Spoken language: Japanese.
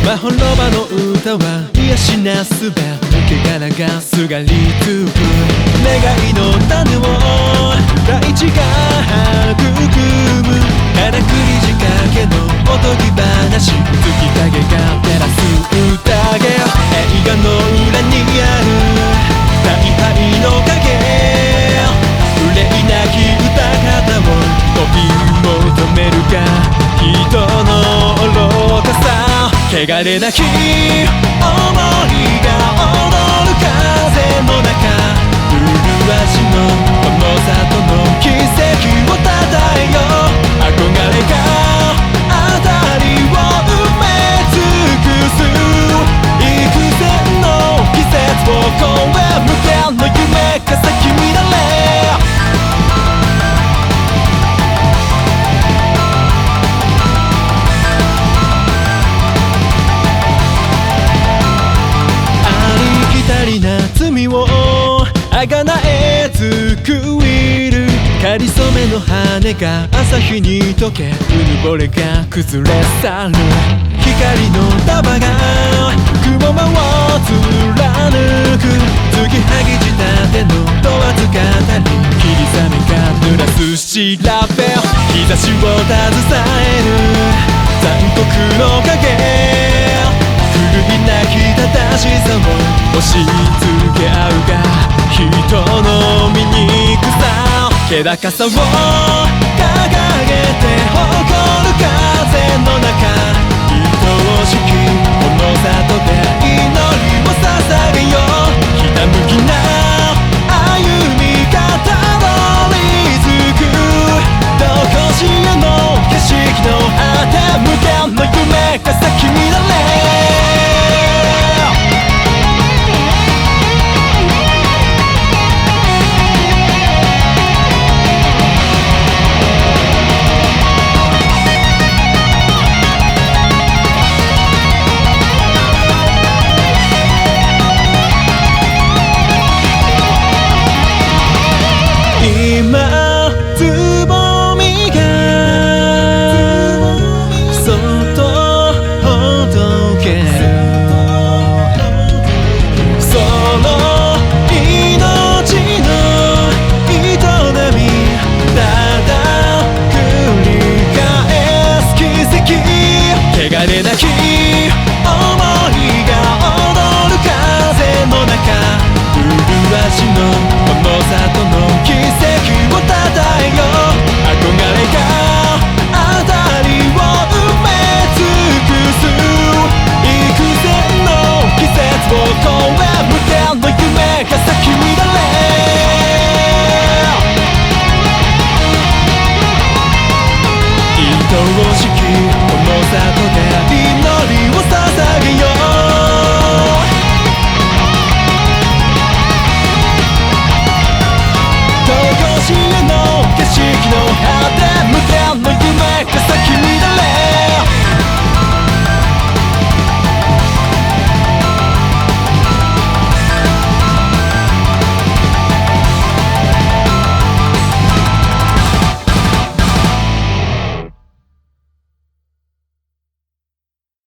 まほろばの歌は癒しなすべ抜け殻がすがりつく願いの種を大地が育むからくり仕掛けのおとぎ話月影が照らす宴映画の裏にある大敗の影憂いなき歌方を追い求めるか人の愚かさ汚れなき想いが踊る風の中麗しのこの里の奇跡をたたえよう憧れがあたりを埋め尽くす幾千の季節を越え無限の夢が咲き乱れ罪をあがなえ救いるかりそめの羽が朝日に溶けうぬぼれが崩れ去る光の束が雲間を貫く継ぎはぎ仕立ての問わず語り霧雨が濡らす調べ日差しを携える残酷の影狂いなき正しさを押し付け合うが人の醜さ気高さを掲げて誇る風の中愛しきこの里で祈りを捧げようひたむきな歩み方をりつくどこしえの景色の果て無限の夢が咲き乱れ今つぼみがそっとほどけその命の営みただ繰り返す奇跡汚れなき想いが踊る風の中麗しのこの里の奇跡をたたえよう憧れがあたりを埋め尽くす幾千の季節を越え無限の夢が咲き乱れ愛おしきこの里で祈